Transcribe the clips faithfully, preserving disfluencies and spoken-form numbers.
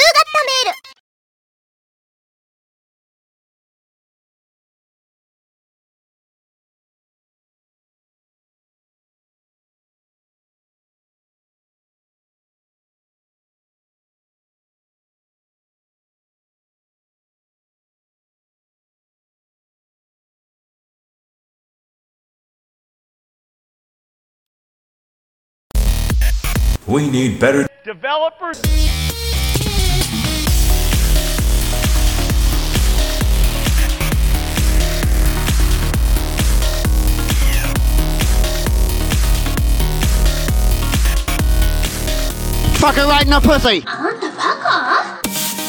メール。 We need better developers. Fucker right in the pussy. あんたバカ？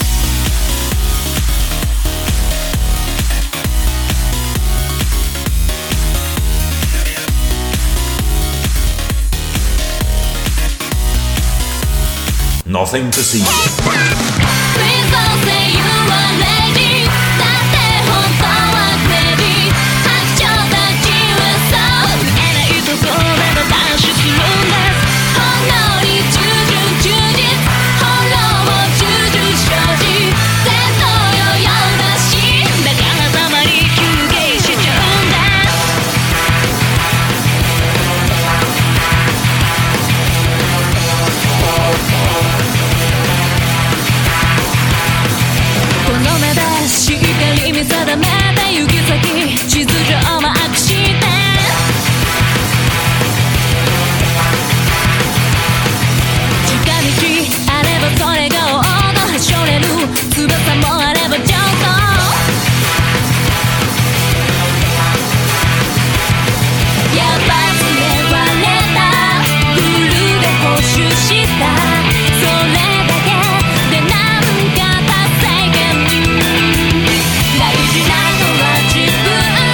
nothing to see. Please don't say you are lady. だって本当はクレディ。白鳥たちはそう見えないところでダッシュするんです。本能に従順忠実。本能も従順正直。戦闘よ夜だし。だからたまに休憩しちゃうんです。この目でしっかり見定めて行き先地図上マークして近道あればそれが王道はしょれる翼もあれば上等やっぱつね割れたフルで補修したそれだけでなんか達成感大事なのは自分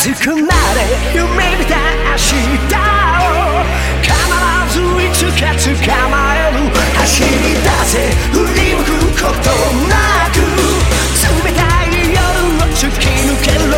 熱くなれ夢見た明日を必ずいつか捕まえる走り出せ振り向くことなく冷たい夜を突き抜けろ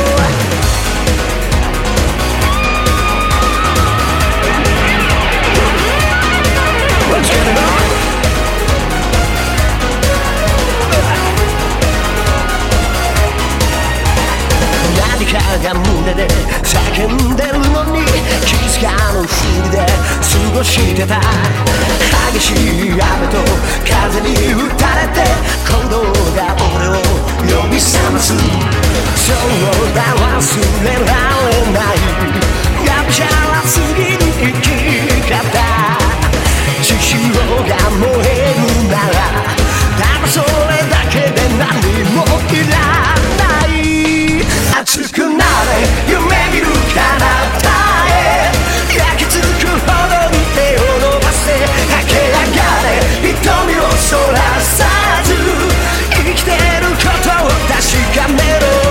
何かが胸で叫んでるのに気づかぬふりで過ごしてた激しい雨と風に打たれて鼓動が俺を呼び覚ますそうだ忘れられないがむしゃらすぎる生き方血潮が燃えるならただそれだけで何もいらない熱くなれ夢見る彼方へ焼き付くほどに手を伸ばせ駆け上がれ瞳をそらさず生きてることを確かめろ